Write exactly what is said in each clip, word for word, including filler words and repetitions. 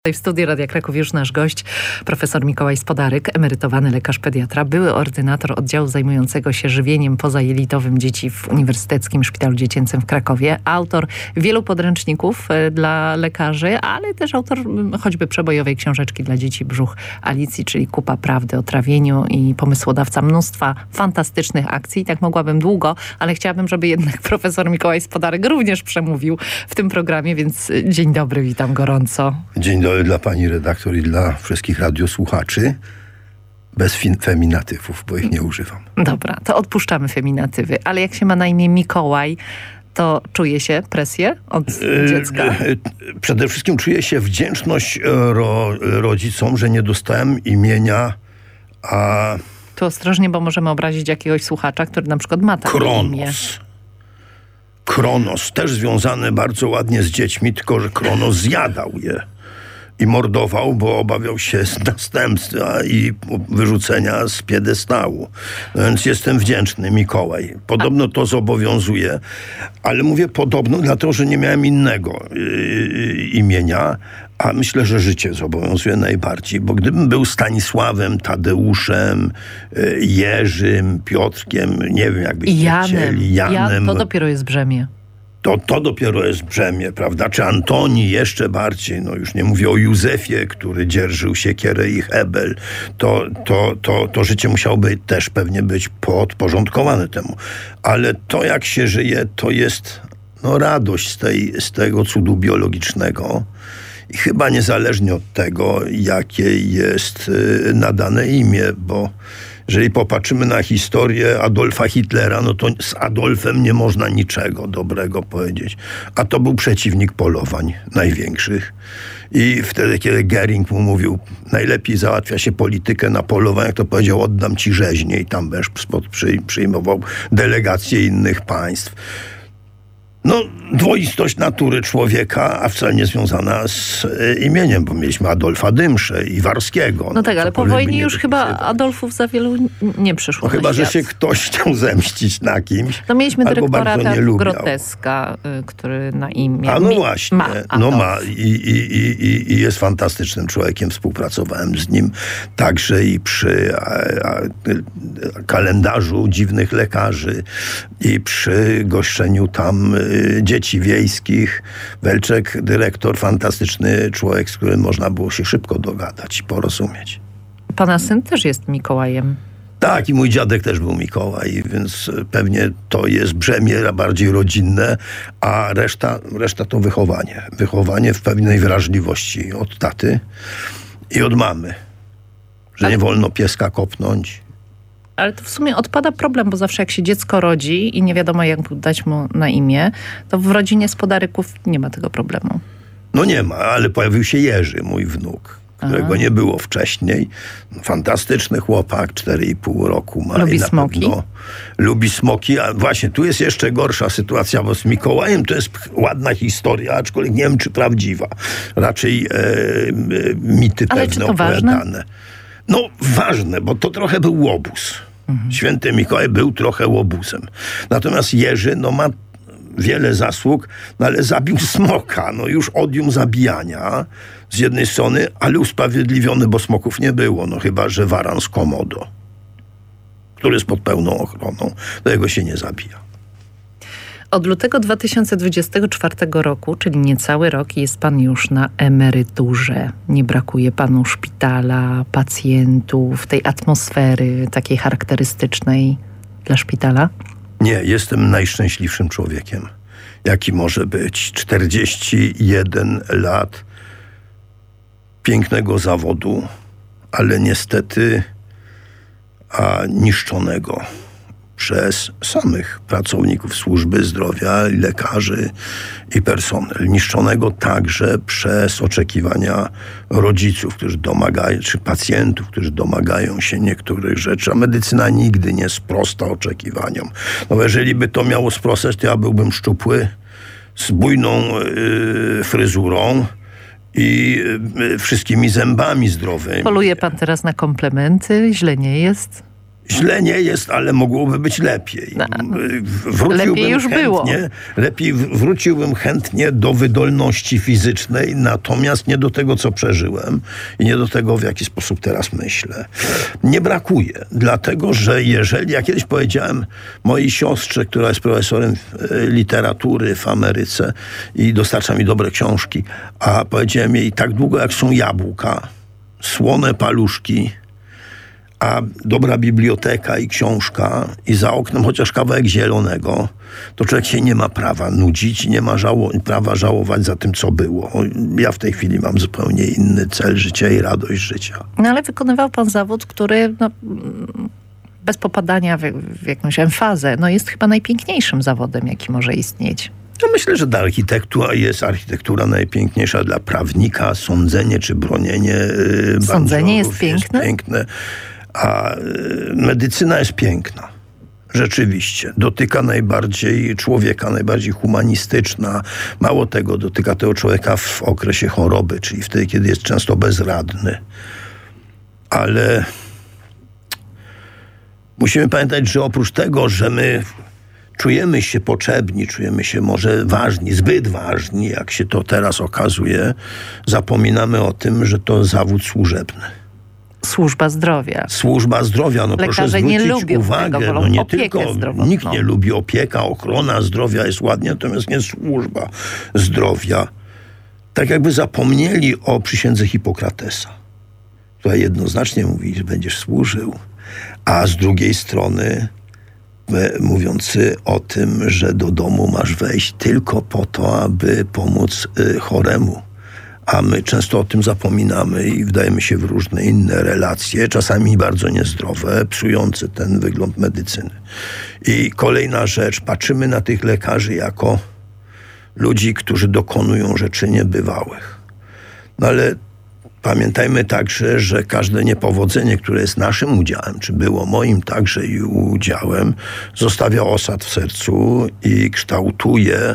W studiu Radia Kraków już nasz gość, profesor Mikołaj Spodaryk, emerytowany lekarz pediatra, były ordynator oddziału zajmującego się żywieniem pozajelitowym dzieci w Uniwersyteckim Szpitalu Dziecięcym w Krakowie, autor wielu podręczników dla lekarzy, ale też autor choćby przebojowej książeczki dla dzieci Brzuch Alicji, czyli Kupa Prawdy o trawieniu i pomysłodawca mnóstwa fantastycznych akcji. Tak mogłabym długo, ale chciałabym, żeby jednak profesor Mikołaj Spodaryk również przemówił w tym programie, więc dzień dobry, witam gorąco. Dzień dobry dla pani redaktor i dla wszystkich radiosłuchaczy. Bez feminatywów, bo ich nie używam. Dobra, to odpuszczamy feminatywy. Ale jak się ma na imię Mikołaj, to czuje się presję od dziecka? Przede wszystkim czuję się wdzięczność ro, rodzicom, że nie dostałem imienia, a... Tu ostrożnie, bo możemy obrazić jakiegoś słuchacza, który na przykład ma takie Kronos. imię. Kronos, też związany bardzo ładnie z dziećmi, tylko że Kronos zjadał je. I mordował, bo obawiał się następstwa i wyrzucenia z piedestału. No więc jestem wdzięczny, Mikołaj. Podobno to zobowiązuje, ale mówię podobno, dlatego że nie miałem innego yy, imienia, a myślę, że życie zobowiązuje najbardziej, bo gdybym był Stanisławem, Tadeuszem, yy, Jerzym, Piotrkiem, nie wiem, jakbyście Janem. chcieli, Janem. Jan to dopiero jest brzemię. To, to dopiero jest brzemię, prawda? Czy Antoni jeszcze bardziej, no już nie mówię o Józefie, który dzierżył siekierę i hebel, to, to, to, to życie musiałoby też pewnie być podporządkowane temu. Ale to, jak się żyje, to jest no, radość z, tej, z tego cudu biologicznego. I chyba niezależnie od tego, jakie jest y, nadane imię, bo jeżeli popatrzymy na historię Adolfa Hitlera, no to z Adolfem nie można niczego dobrego powiedzieć. A to był przeciwnik polowań największych. I wtedy, kiedy Goering mu mówił, najlepiej załatwia się politykę na polowaniach, to powiedział, oddam ci rzeźnię i tam będziesz przyjmował delegacje innych państw. No, dwoistość natury człowieka, a wcale nie związana z e, imieniem, bo mieliśmy Adolfa Dymszę i Warskiego. No tak, ale po wojnie już chyba Adolfów za wielu nie przyszło. No chyba, świat. Że się ktoś chciał zemścić na kimś. No mieliśmy dyrektora Teatru Groteska, y, który na imię... A no właśnie, ma no ma I, i, i, i jest fantastycznym człowiekiem. Współpracowałem z nim także i przy a, a, kalendarzu dziwnych lekarzy i przy goszczeniu tam dzieci wiejskich. Welczek, dyrektor, fantastyczny człowiek, z którym można było się szybko dogadać i porozumieć. Pana syn też jest Mikołajem. Tak, i mój dziadek też był Mikołaj, więc pewnie to jest brzemię bardziej rodzinne, a reszta, reszta to wychowanie. Wychowanie w pewnej wrażliwości od taty i od mamy. Że nie wolno pieska kopnąć. Ale to w sumie odpada problem, bo zawsze jak się dziecko rodzi i nie wiadomo, jak dać mu na imię, to w rodzinie Spodaryków nie ma tego problemu. No nie ma, ale pojawił się Jerzy, mój wnuk, którego Aha. nie było wcześniej. Fantastyczny chłopak, cztery i pół roku ma. Lubi i na smoki? Pewno lubi smoki, a właśnie tu jest jeszcze gorsza sytuacja, bo z Mikołajem to jest ładna historia, aczkolwiek nie wiem, czy prawdziwa. Raczej e, e, mity ale pewne czy to opowiadane. Ważne? No ważne, bo to trochę był łobuz. Mhm. Święty Mikołaj był trochę łobuzem. Natomiast Jerzy, no ma wiele zasług, no ale zabił smoka. No już odium zabijania z jednej strony, ale usprawiedliwiony, bo smoków nie było. No chyba, że waran z Komodo, który jest pod pełną ochroną. Do jego się nie zabija. Od lutego dwa tysiące dwudziestego czwartego roku, czyli niecały rok, jest pan już na emeryturze. Nie brakuje panu szpitala, pacjentów, tej atmosfery takiej charakterystycznej dla szpitala? Nie, jestem najszczęśliwszym człowiekiem, jaki może być. czterdzieści jeden lat pięknego zawodu, ale niestety a niszczonego przez samych pracowników służby zdrowia, lekarzy i personel. Niszczonego także przez oczekiwania rodziców, którzy domagają, czy pacjentów, którzy domagają się niektórych rzeczy, a medycyna nigdy nie sprosta oczekiwaniom. No jeżeli by to miało sprostać, to ja byłbym szczupły, z bujną yy, fryzurą i yy, wszystkimi zębami zdrowymi. Poluje pan teraz na komplementy? Źle nie jest? Źle nie jest, ale mogłoby być lepiej. No, wróciłbym lepiej już chętnie, było. Lepiej wróciłbym chętnie do wydolności fizycznej, natomiast nie do tego, co przeżyłem i nie do tego, w jaki sposób teraz myślę. Nie brakuje, dlatego, że jeżeli, ja kiedyś powiedziałem mojej siostrze, która jest profesorem literatury w Ameryce i dostarcza mi dobre książki, a powiedziałem jej, tak długo jak są jabłka, słone paluszki, a dobra biblioteka i książka i za oknem chociaż kawałek zielonego, to człowiek się nie ma prawa nudzić, nie ma żało- prawa żałować za tym, co było. Ja w tej chwili mam zupełnie inny cel życia i radość życia. No ale wykonywał pan zawód, który no, bez popadania w, w jakąś emfazę, no jest chyba najpiękniejszym zawodem, jaki może istnieć. No myślę, że dla architektura jest architektura najpiękniejsza, dla prawnika sądzenie czy bronienie yy, Sądzenie jest piękne? Jest piękne, a yy, medycyna jest piękna. Rzeczywiście. Dotyka najbardziej człowieka, najbardziej humanistyczna. Mało tego, dotyka tego człowieka w okresie choroby, czyli wtedy, kiedy jest często bezradny. Ale musimy pamiętać, że oprócz tego, że my czujemy się potrzebni, czujemy się może ważni, zbyt ważni, jak się to teraz okazuje, zapominamy o tym, że to zawód służebny. Służba zdrowia. Służba zdrowia, no Lekarze proszę zwrócić nie lubią uwagę, tego, wolą no nie opiekę tylko, zdrowotną. nikt nie lubi opieka, ochrona zdrowia jest ładnie, natomiast nie służba zdrowia. Tak jakby zapomnieli o przysiędze Hipokratesa, która jednoznacznie mówi, że będziesz służył, a z drugiej strony mówiący o tym, że do domu masz wejść tylko po to, aby pomóc y, choremu. A my często o tym zapominamy i wdajemy się w różne inne relacje, czasami bardzo niezdrowe, psujące ten wygląd medycyny. I kolejna rzecz, patrzymy na tych lekarzy jako ludzi, którzy dokonują rzeczy niebywałych. No ale pamiętajmy także, że każde niepowodzenie, które jest naszym udziałem, czy było moim także i udziałem, zostawia osad w sercu i kształtuje e,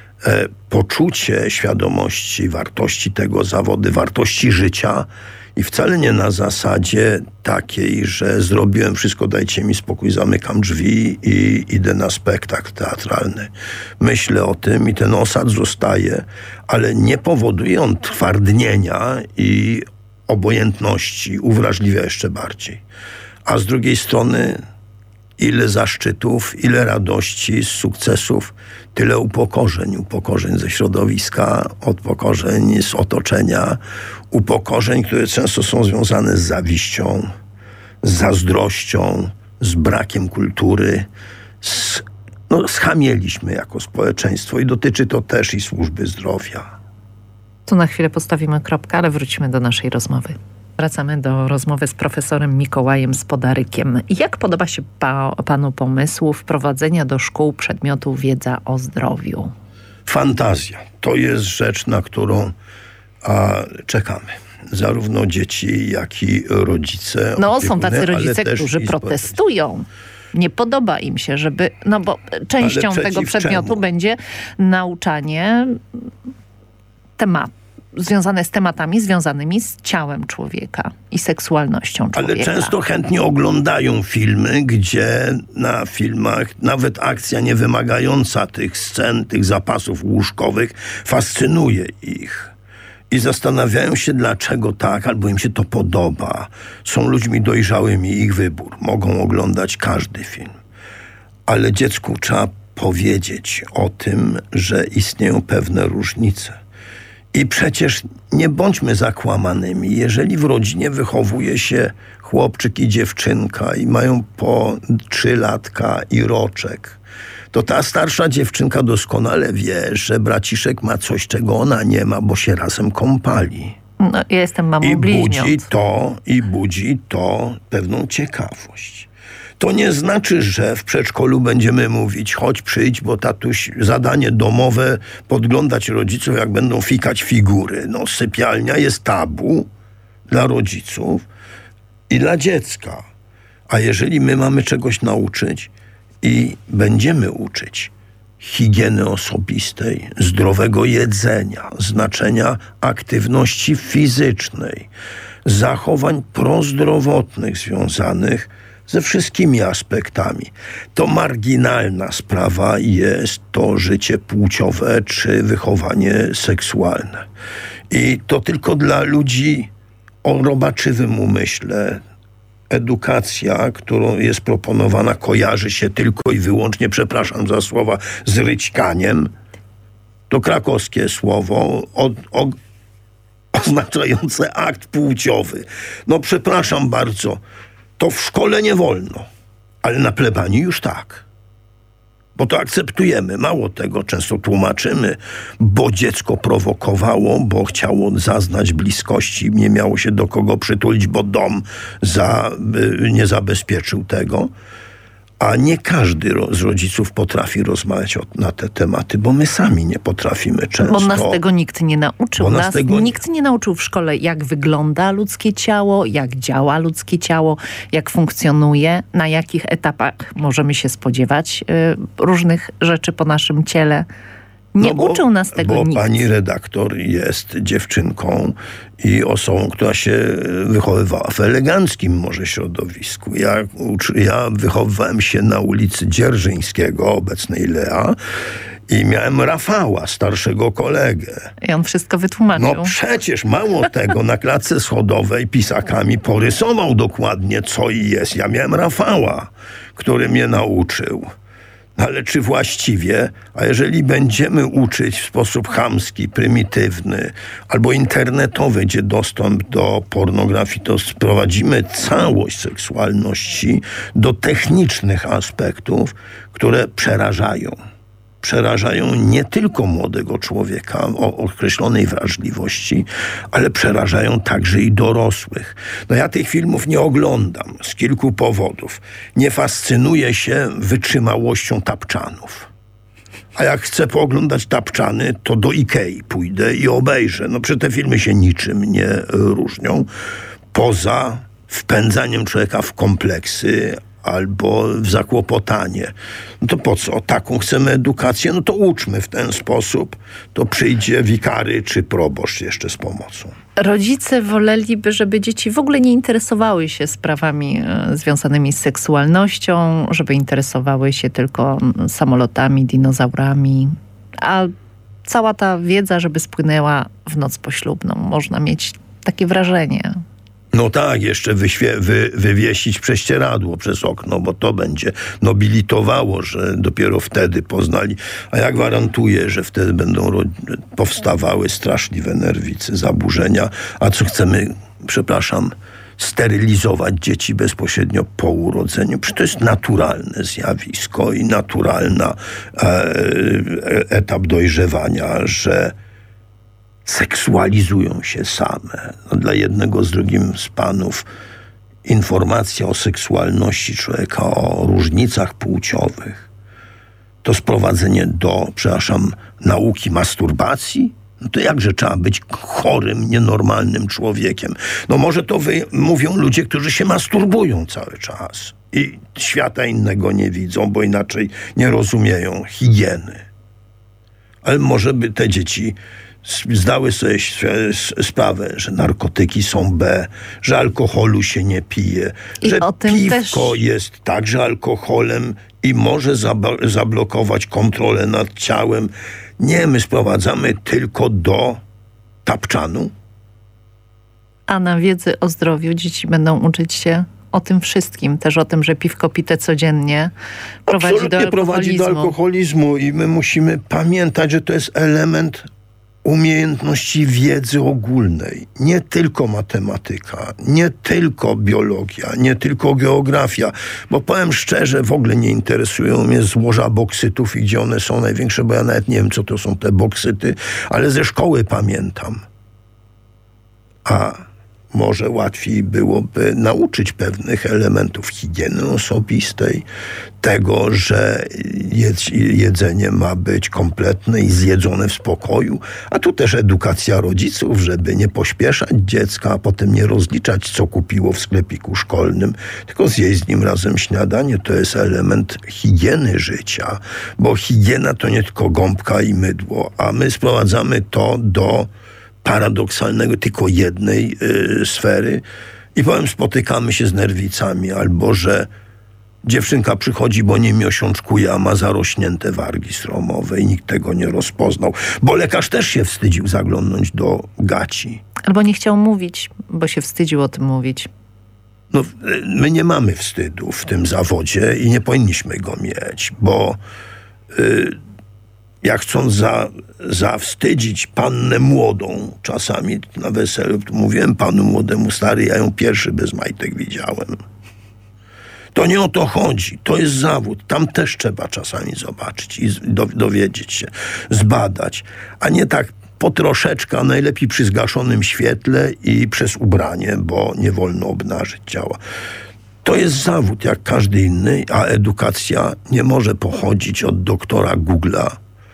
poczucie świadomości, wartości tego zawodu, wartości życia i wcale nie na zasadzie takiej, że zrobiłem wszystko, dajcie mi spokój, zamykam drzwi i idę na spektakl teatralny. Myślę o tym i ten osad zostaje, ale nie powoduje on twardnienia i obojętności, uwrażliwia jeszcze bardziej. A z drugiej strony ile zaszczytów, ile radości z sukcesów, tyle upokorzeń. Upokorzeń ze środowiska, upokorzeń z otoczenia, upokorzeń, które często są związane z zawiścią, z zazdrością, z brakiem kultury. Z, no, schamieliśmy jako społeczeństwo i dotyczy to też i służby zdrowia. Tu na chwilę postawimy kropkę, ale wrócimy do naszej rozmowy. Wracamy do rozmowy z profesorem Mikołajem Spodarykiem. Jak podoba się pa, panu pomysłu wprowadzenia do szkół przedmiotu wiedza o zdrowiu? Fantazja. To jest rzecz, na którą a, czekamy. Zarówno dzieci, jak i rodzice. No opiekuny, są tacy rodzice, którzy protestują. Nie podoba im się, żeby... No bo częścią tego przedmiotu czemu? będzie nauczanie tematu. Związane z tematami związanymi z ciałem człowieka i seksualnością człowieka. Ale często chętnie oglądają filmy, gdzie na filmach nawet akcja nie wymagająca tych scen, tych zapasów łóżkowych fascynuje ich. I zastanawiają się, dlaczego tak, albo im się to podoba. Są ludźmi dojrzałymi, ich wybór. Mogą oglądać każdy film. Ale dziecku trzeba powiedzieć o tym, że istnieją pewne różnice. I przecież nie bądźmy zakłamanymi. Jeżeli w rodzinie wychowuje się chłopczyk i dziewczynka i mają po trzy latka i roczek, to ta starsza dziewczynka doskonale wie, że braciszek ma coś, czego ona nie ma, bo się razem kąpali. No, ja jestem mamą I bliźniąt. budzi to, i budzi to pewną ciekawość. To nie znaczy, że w przedszkolu będziemy mówić, chodź przyjdź, bo tatuś, zadanie domowe, podglądać rodziców, jak będą fikać figury. No, sypialnia jest tabu dla rodziców i dla dziecka. A jeżeli my mamy czegoś nauczyć i będziemy uczyć higieny osobistej, zdrowego jedzenia, znaczenia aktywności fizycznej, zachowań prozdrowotnych związanych ze wszystkimi aspektami. To marginalna sprawa jest to życie płciowe czy wychowanie seksualne. I to tylko dla ludzi o robaczywym umyśle. Edukacja, którą jest proponowana, kojarzy się tylko i wyłącznie, przepraszam za słowa, z ryćkaniem. To krakowskie słowo o, o, oznaczające akt płciowy. No przepraszam bardzo, to w szkole nie wolno, ale na plebanii już tak. Bo to akceptujemy. Mało tego, często tłumaczymy, bo dziecko prowokowało, bo chciało zaznać bliskości, nie miało się do kogo przytulić, bo dom za, nie zabezpieczył tego. A nie każdy z rodziców potrafi rozmawiać na te tematy, bo my sami nie potrafimy często. Bo nas tego nikt nie nauczył. Nas nas tego... nikt nie nauczył w szkole, jak wygląda ludzkie ciało, jak działa ludzkie ciało, jak funkcjonuje, na jakich etapach możemy się spodziewać y, różnych rzeczy po naszym ciele. Nie no bo, uczył nas tego bo nikt. Pani redaktor jest dziewczynką i osobą, która się wychowywała w eleganckim może środowisku. Ja, ja wychowywałem się na ulicy Dzierżyńskiego, obecnej Lea, i miałem Rafała, starszego kolegę. I on wszystko wytłumaczył. No przecież mało tego, na klatce schodowej pisakami porysował dokładnie, co i jest. Ja miałem Rafała, który mnie nauczył. Ale czy właściwie, a jeżeli będziemy uczyć w sposób chamski, prymitywny albo internetowy, gdzie dostęp do pornografii, to sprowadzimy całość seksualności do technicznych aspektów, które przerażają. Przerażają nie tylko młodego człowieka o określonej wrażliwości, ale przerażają także i dorosłych. No ja tych filmów nie oglądam z kilku powodów. Nie fascynuję się wytrzymałością tapczanów. A jak chcę pooglądać tapczany, to do Ikei pójdę i obejrzę. No przecież te filmy się niczym nie różnią. Poza wpędzaniem człowieka w kompleksy albo w zakłopotanie. No to po co? Taką chcemy edukację? No to uczmy w ten sposób. To przyjdzie wikary czy proboszcz jeszcze z pomocą. Rodzice woleliby, żeby dzieci w ogóle nie interesowały się sprawami e, związanymi z seksualnością, żeby interesowały się tylko samolotami, dinozaurami, a cała ta wiedza, żeby spłynęła w noc poślubną. Można mieć takie wrażenie. No tak, jeszcze wyświe, wy, wywiesić prześcieradło przez okno, bo to będzie nobilitowało, że dopiero wtedy poznali. A ja gwarantuję, że wtedy będą ro- powstawały straszliwe nerwicy, zaburzenia. A co chcemy, przepraszam, sterylizować dzieci bezpośrednio po urodzeniu? Przecież to jest naturalne zjawisko i naturalna e, etap dojrzewania, że seksualizują się same. No, dla jednego z drugim z panów informacja o seksualności człowieka, o różnicach płciowych, to sprowadzenie do, przepraszam, nauki masturbacji? No to jakże trzeba być chorym, nienormalnym człowiekiem? No może to wy, mówią ludzie, którzy się masturbują cały czas i świata innego nie widzą, bo inaczej nie rozumieją higieny. Ale może by te dzieci zdały sobie sprawę, że narkotyki są B, że alkoholu się nie pije, I że o tym piwko też... jest także alkoholem i może zab- zablokować kontrolę nad ciałem. Nie, my sprowadzamy tylko do tapczanu. A na wiedzy o zdrowiu dzieci będą uczyć się o tym wszystkim. Też o tym, że piwko pite codziennie prowadzi Absolutnie do alkoholizmu. prowadzi do alkoholizmu i my musimy pamiętać, że to jest element umiejętności wiedzy ogólnej. Nie tylko matematyka, nie tylko biologia, nie tylko geografia, bo powiem szczerze, w ogóle nie interesują mnie złoża boksytów i gdzie one są największe, bo ja nawet nie wiem, co to są te boksyty, ale ze szkoły pamiętam. A może łatwiej byłoby nauczyć pewnych elementów higieny osobistej, tego, że jedzenie ma być kompletne i zjedzone w spokoju, a tu też edukacja rodziców, żeby nie pośpieszać dziecka, a potem nie rozliczać, co kupiło w sklepiku szkolnym, tylko zjeść z nim razem śniadanie. To jest element higieny życia, bo higiena to nie tylko gąbka i mydło, a my sprowadzamy to do paradoksalnego tylko jednej y, sfery I powiem, spotykamy się z nerwicami, albo że dziewczynka przychodzi, bo nie miosiączkuje, a ma zarośnięte wargi sromowe i nikt tego nie rozpoznał. Bo lekarz też się wstydził zaglądnąć do gaci. Albo nie chciał mówić, bo się wstydził o tym mówić. No, my nie mamy wstydu w tym zawodzie i nie powinniśmy go mieć, bo y, jak chcąc za, zawstydzić pannę młodą, czasami na weselu, to mówiłem panu młodemu, stary, ja ją pierwszy bez majtek widziałem. To nie o to chodzi. To jest zawód. Tam też trzeba czasami zobaczyć i do, dowiedzieć się, zbadać, a nie tak po troszeczkę, a najlepiej przy zgaszonym świetle i przez ubranie, bo nie wolno obnażyć ciała. To jest zawód jak każdy inny, a edukacja nie może pochodzić od doktora Google'a,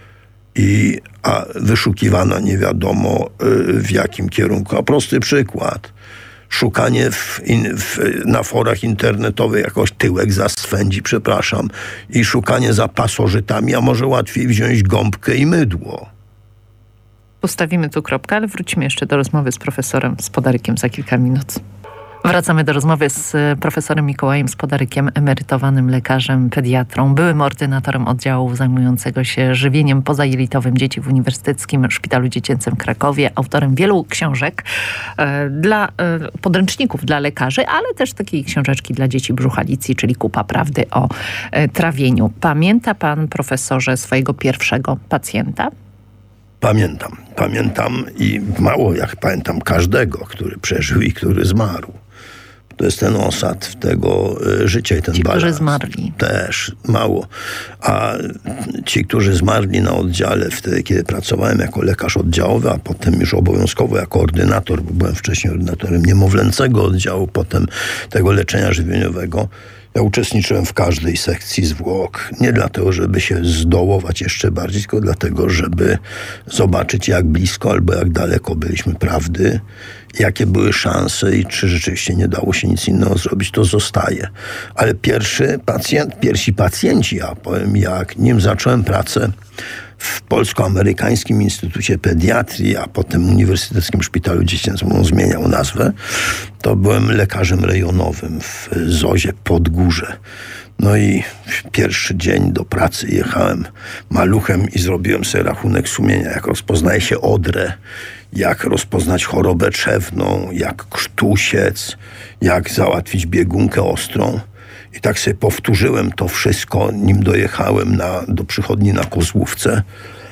i, a wyszukiwana nie wiadomo y, w jakim kierunku. A prosty przykład. Szukanie w, in, w, na forach internetowych jakoś tyłek za swędzi, przepraszam, i szukanie za pasożytami, a może łatwiej wziąć gąbkę i mydło. Postawimy tu kropkę, ale wrócimy jeszcze do rozmowy z profesorem Spodarykiem za kilka minut. Wracamy do rozmowy z profesorem Mikołajem Spodarykiem, emerytowanym lekarzem pediatrą, byłym ordynatorem oddziału zajmującego się żywieniem pozajelitowym dzieci w Uniwersyteckim Szpitalu Dziecięcym w Krakowie, autorem wielu książek e, dla e, podręczników dla lekarzy, ale też takiej książeczki dla dzieci brzuchalicji, czyli Kupa prawdy o e, trawieniu. Pamięta pan, profesorze, swojego pierwszego pacjenta? Pamiętam, pamiętam i mało jak pamiętam każdego, który przeżył i który zmarł. To jest ten osad tego y, życia i ten ci, balans. Ci, którzy zmarli. Też mało. A ci, którzy zmarli na oddziale wtedy, kiedy pracowałem jako lekarz oddziałowy, a potem już obowiązkowo jako ordynator, bo byłem wcześniej ordynatorem niemowlęcego oddziału, potem tego leczenia żywieniowego. Ja uczestniczyłem w każdej sekcji zwłok. Nie dlatego, żeby się zdołować jeszcze bardziej, tylko dlatego, żeby zobaczyć, jak blisko albo jak daleko byliśmy prawdy, jakie były szanse i czy rzeczywiście nie dało się nic innego zrobić, to zostaje. Ale pierwszy pacjent, pierwsi pacjenci, ja powiem, jak nim zacząłem pracę w Polsko-Amerykańskim Instytucie Pediatrii, a potem Uniwersyteckim Szpitalu Dziecięcym, on zmieniał nazwę, to byłem lekarzem rejonowym w Zozie Podgórze. No i w pierwszy dzień do pracy jechałem maluchem i zrobiłem sobie rachunek sumienia, jak rozpoznaje się odrę, jak rozpoznać chorobę trzewną, jak krztusiec, jak załatwić biegunkę ostrą. I tak sobie powtórzyłem to wszystko, nim dojechałem na, do przychodni na Kozłówce.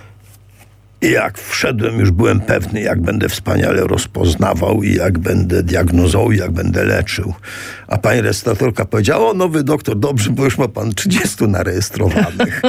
I jak wszedłem, już byłem pewny, jak będę wspaniale rozpoznawał i jak będę diagnozował i jak będę leczył. A pani rejestratorka powiedziała: o, nowy doktor, dobrze, bo już ma pan trzydziestu narejestrowanych.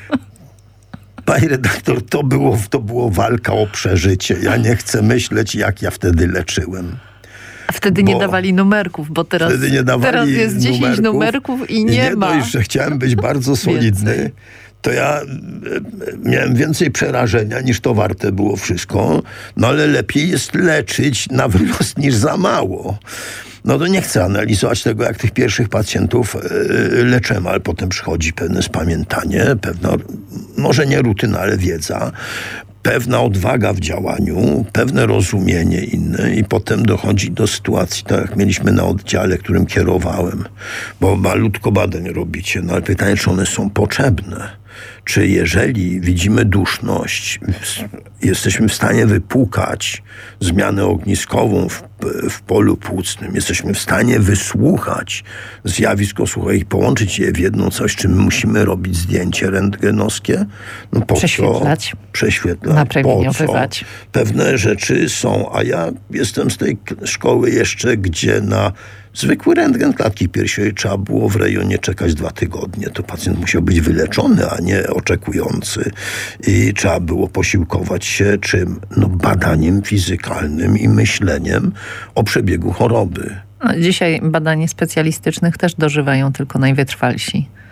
Pani redaktor, to było, to było walka o przeżycie. Ja nie chcę myśleć, jak ja wtedy leczyłem. A wtedy nie dawali numerków, bo teraz, teraz jest dziesięć numerków, numerków i nie, nie ma. Nie dość, że chciałem być bardzo solidny, to ja miałem więcej przerażenia, niż to warte było wszystko. No ale lepiej jest leczyć na wyrost niż za mało. No to nie chcę analizować tego, jak tych pierwszych pacjentów yy, leczyłem, ale potem przychodzi pewne spamiętanie, pewna, może nie rutyna, ale wiedza, pewna odwaga w działaniu, pewne rozumienie inne i potem dochodzi do sytuacji, tak jak mieliśmy na oddziale, którym kierowałem, bo malutko badań robicie, no ale pytanie, czy one są potrzebne. Czy jeżeli widzimy duszność, jesteśmy w stanie wypłukać zmianę ogniskową w, w polu płucnym, jesteśmy w stanie wysłuchać zjawisko słuchowe i połączyć je w jedno coś, czym musimy robić zdjęcie rentgenowskie? No po prześwietlać. Co? Prześwietlać. Napromieniowywać. Pewne rzeczy są, a ja jestem z tej szkoły jeszcze, gdzie na zwykły rentgen klatki piersiowej trzeba było w rejonie czekać dwa tygodnie. To pacjent musiał być wyleczony, a nie oczekujący. I trzeba było posiłkować się czym? No badaniem fizykalnym i myśleniem o przebiegu choroby. No, dzisiaj badań specjalistycznych też dożywają tylko najwytrwalsi.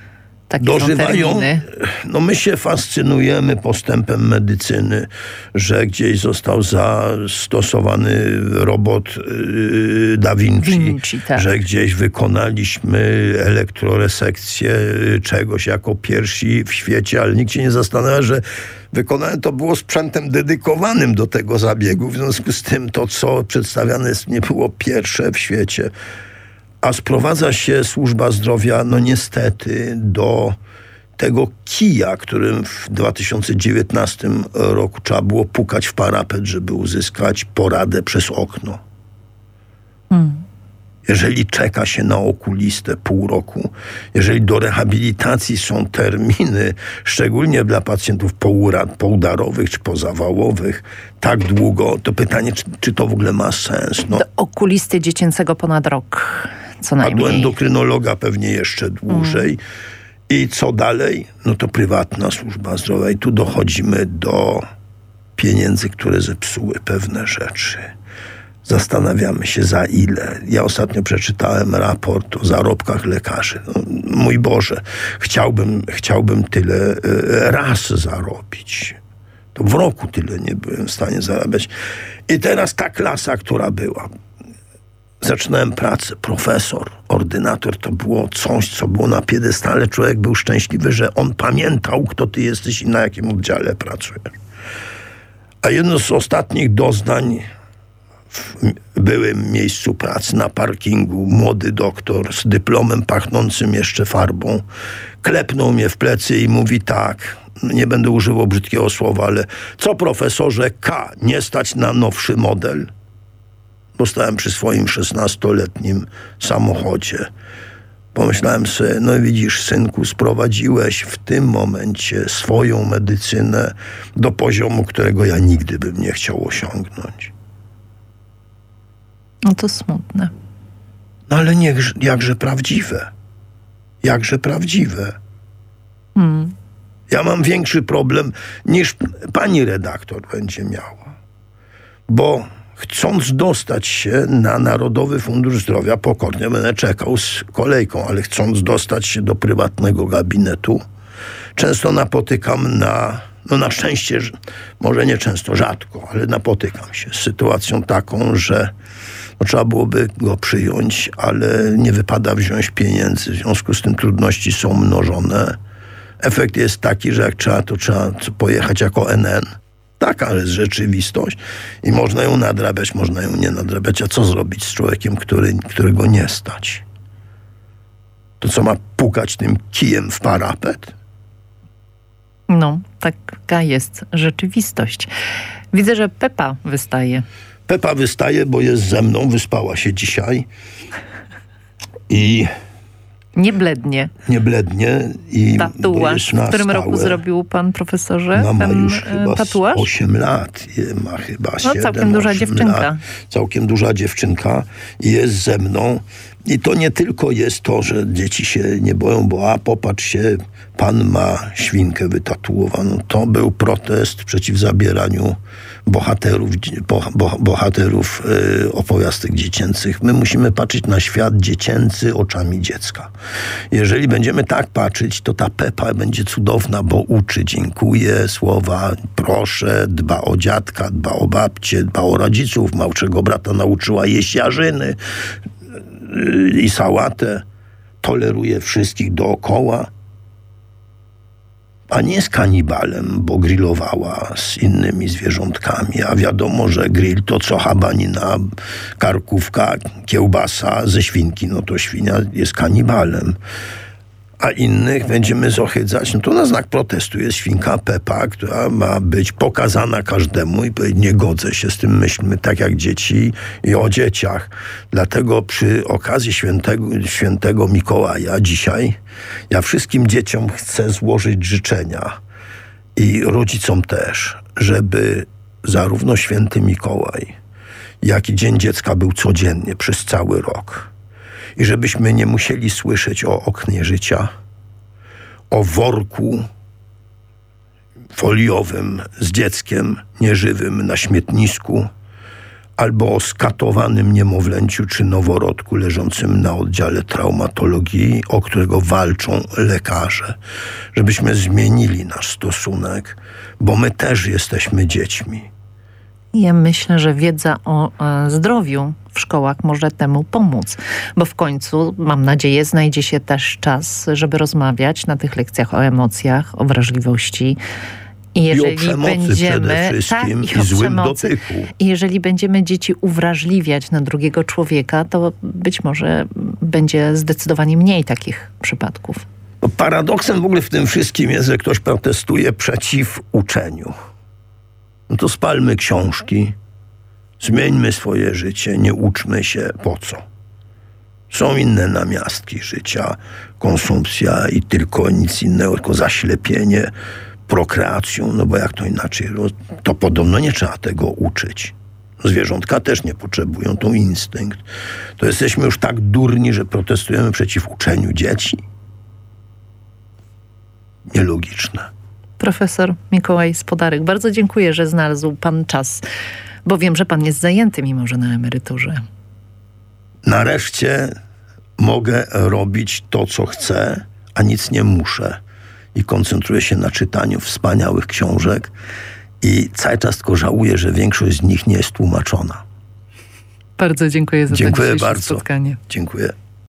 takie dożywają. są terminy. No my się fascynujemy postępem medycyny, że gdzieś został zastosowany robot yy, Da Vinci, Vinci tak. że gdzieś wykonaliśmy elektroresekcję czegoś jako pierwsi w świecie, ale nikt się nie zastanawia, że wykonane to było sprzętem dedykowanym do tego zabiegu. W związku z tym to, co przedstawiane jest, nie było pierwsze w świecie. A sprowadza się służba zdrowia, no niestety, do tego kija, którym w dwa tysiące dziewiętnastym roku trzeba było pukać w parapet, żeby uzyskać poradę przez okno. Hmm. Jeżeli czeka się na okulistę pół roku, jeżeli do rehabilitacji są terminy, szczególnie dla pacjentów poudarowych czy pozawałowych, tak długo, to pytanie, czy, czy to w ogóle ma sens? No. Do okulisty dziecięcego ponad rok, co najmniej. A do endokrynologa pewnie jeszcze dłużej. Mm. I co dalej? No to prywatna służba zdrowia. I tu dochodzimy do pieniędzy, które zepsuły pewne rzeczy. Zastanawiamy się, za ile. Ja ostatnio przeczytałem raport o zarobkach lekarzy. No, mój Boże, chciałbym, chciałbym tyle raz zarobić. To w roku tyle nie byłem w stanie zarabiać. I teraz ta klasa, która była. Zaczynałem pracę, profesor, ordynator, to było coś, co było na piedestale. Człowiek był szczęśliwy, że on pamiętał, kto ty jesteś i na jakim oddziale pracujesz. A jedno z ostatnich doznań w byłym miejscu pracy na parkingu, młody doktor z dyplomem pachnącym jeszcze farbą klepnął mnie w plecy i mówi tak, nie będę używał brzydkiego słowa, ale co profesorze K, nie stać na nowszy model? Bo stałem przy swoim szesnastoletnim samochodzie. Pomyślałem sobie, no widzisz, synku, sprowadziłeś w tym momencie swoją medycynę do poziomu, którego ja nigdy bym nie chciał osiągnąć. No to smutne. No ale nie, jakże prawdziwe. Jakże prawdziwe. Hmm. Ja mam większy problem niż pani redaktor będzie miała. Bo chcąc dostać się na Narodowy Fundusz Zdrowia, pokornie będę czekał z kolejką, ale chcąc dostać się do prywatnego gabinetu, często napotykam na, no na szczęście, może nie często, rzadko, ale napotykam się z sytuacją taką, że no trzeba byłoby go przyjąć, ale nie wypada wziąć pieniędzy. W związku z tym trudności są mnożone. Efekt jest taki, że jak trzeba, to trzeba pojechać jako N N. Taka jest rzeczywistość i można ją nadrabiać, można ją nie nadrabiać. A co zrobić z człowiekiem, który, którego nie stać? To co, ma pukać tym kijem w parapet? No, taka jest rzeczywistość. Widzę, że Pepa wystaje. Pepa wystaje, bo jest ze mną, wyspała się dzisiaj i... Nie blednie. Nie blednie. I tatuaż, w którym roku zrobił pan profesorze no, ma ten już chyba tatuaż? osiem lat. Ma chyba no, siedem, całkiem duża dziewczynka. Lat. Całkiem duża dziewczynka. Jest ze mną. I to nie tylko jest to, że dzieci się nie boją, bo a popatrz się, pan ma świnkę wytatuowaną. To był protest przeciw zabieraniu bohaterów, bo, bohaterów yy, opowiastek dziecięcych. My musimy patrzeć na świat dziecięcy oczami dziecka. Jeżeli będziemy tak patrzeć, to ta Pepa będzie cudowna, bo uczy, dziękuję, słowa, proszę, dba o dziadka, dba o babcię, dba o rodziców, małszego brata nauczyła jeść jarzyny yy, i sałatę, toleruje wszystkich dookoła. A nie jest kanibalem, bo grillowała z innymi zwierzątkami. A wiadomo, że grill to co habanina, karkówka, kiełbasa ze świnki. No to świnia jest kanibalem. A innych będziemy zohydzać. No to na znak protestu jest świnka Pepa, która ma być pokazana każdemu i powiedzieć, nie godzę się z tym, myślmy tak jak dzieci i o dzieciach. Dlatego przy okazji świętego, świętego Mikołaja dzisiaj ja wszystkim dzieciom chcę złożyć życzenia i rodzicom też, żeby zarówno święty Mikołaj, jak i Dzień Dziecka był codziennie przez cały rok. I żebyśmy nie musieli słyszeć o oknie życia, o worku foliowym z dzieckiem nieżywym na śmietnisku, albo o skatowanym niemowlęciu czy noworodku leżącym na oddziale traumatologii, o którego walczą lekarze, żebyśmy zmienili nasz stosunek, bo my też jesteśmy dziećmi. Ja myślę, że wiedza o e, zdrowiu w szkołach może temu pomóc, bo w końcu, mam nadzieję, znajdzie się też czas, żeby rozmawiać na tych lekcjach o emocjach, o wrażliwości. I jeżeli I o przemocy będziemy, przede wszystkim, tak, i, i złym przemocy. dotyku. I jeżeli będziemy dzieci uwrażliwiać na drugiego człowieka, to być może będzie zdecydowanie mniej takich przypadków. No, paradoksem w ogóle w tym wszystkim jest, że ktoś protestuje przeciw uczeniu. No to spalmy książki, zmieńmy swoje życie, nie uczmy się po co. Są inne namiastki życia, konsumpcja i tylko nic innego, tylko zaślepienie prokreacją, no bo jak to inaczej, to podobno nie trzeba tego uczyć. Zwierzątka też nie potrzebują, to instynkt. To jesteśmy już tak durni, że protestujemy przeciw uczeniu dzieci. Nielogiczne. Profesor Mikołaj Spodaryk, bardzo dziękuję, że znalazł pan czas, bo wiem, że pan jest zajęty, mimo że na emeryturze. Nareszcie mogę robić to, co chcę, a nic nie muszę. I koncentruję się na czytaniu wspaniałych książek i cały czas tylko żałuję, że większość z nich nie jest tłumaczona. Bardzo dziękuję za dziękuję to dzisiejsze bardzo. spotkanie. Dziękuję.